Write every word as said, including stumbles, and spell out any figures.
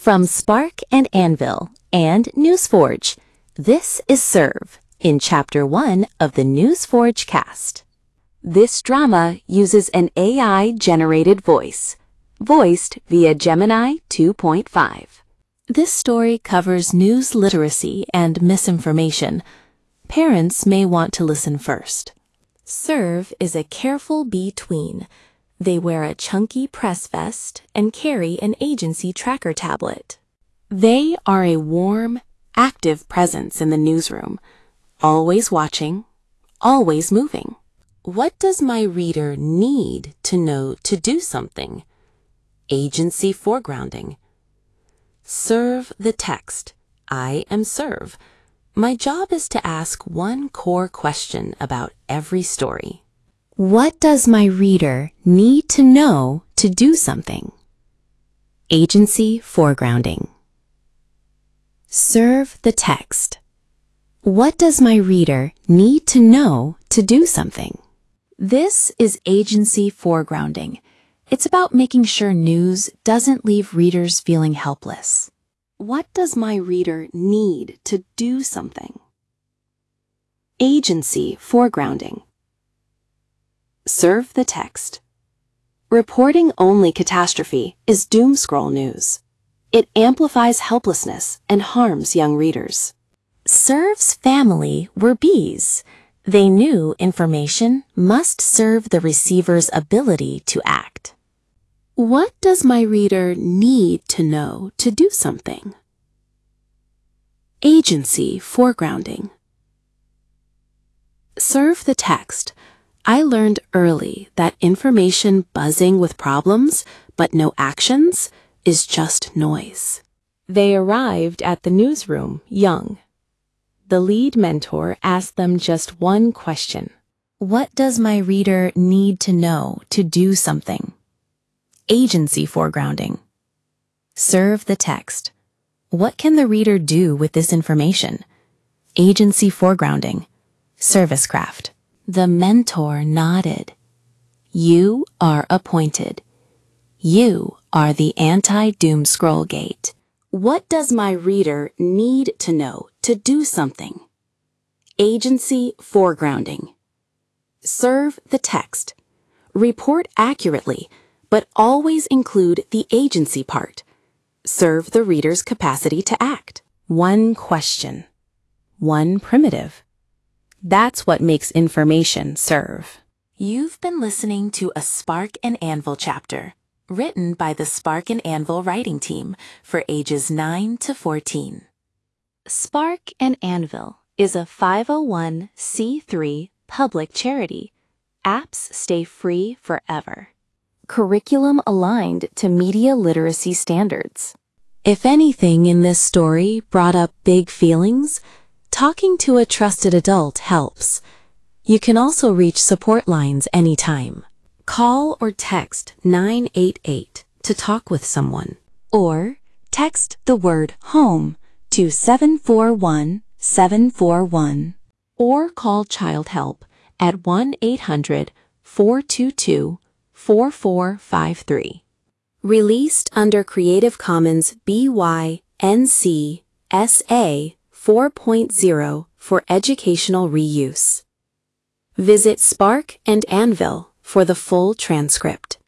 From Spark and Anvil and NewsForge, this is Serve in Chapter one of the NewsForge cast. This drama uses an A I-generated voice, voiced via Gemini two point five. This story covers news literacy and misinformation. Parents may want to listen first. Serve is a careful bee-tween. They wear a chunky press vest and carry an agency tracker tablet. They are a warm, active presence in the newsroom, always watching, always moving. What does my reader need to know to do something? Agency foregrounding. Serve the text. I am Serve. My job is to ask one core question about every story. What does my reader need to know to do something? Agency foregrounding. Serve the text. What does my reader need to know to do something? This is agency foregrounding. It's about making sure news doesn't leave readers feeling helpless. What does my reader need to do something? Agency foregrounding. Serve the text. Reporting only catastrophe is doomscroll news. It amplifies helplessness and harms young readers. Serve's family were bees. They knew information must serve the receiver's ability to act. What does my reader need to know to do something? Agency foregrounding. Serve the text. I learned early that information buzzing with problems but no actions is just noise. They arrived at the newsroom young. The lead mentor asked them just one question. What does my reader need to know to do something? Agency foregrounding. Serve the text. What can the reader do with this information? Agency foregrounding. Service craft. The mentor nodded. You are appointed. You are the anti-doomscroll gate. What does my reader need to know to do something? Agency foregrounding. Serve the text. Report accurately, but always include the agency part. Serve the reader's capacity to act. One question. One primitive. That's what makes information serve. You've been listening to a Spark and Anvil chapter, written by the Spark and Anvil writing team for ages nine to fourteen. Spark and Anvil is a five oh one c three public charity. Apps stay free forever. Curriculum aligned to media literacy standards. If anything in this story brought up big feelings, talking to a trusted adult helps. You can also reach support lines anytime. Call or text nine eight eight to talk with someone, or text the word HOME to seven four one seven four one, or call Child Help at one eight hundred four two two four four five three. Released under Creative Commons B Y N C S A four point oh for educational reuse. Visit Spark and Anvil for the full transcript.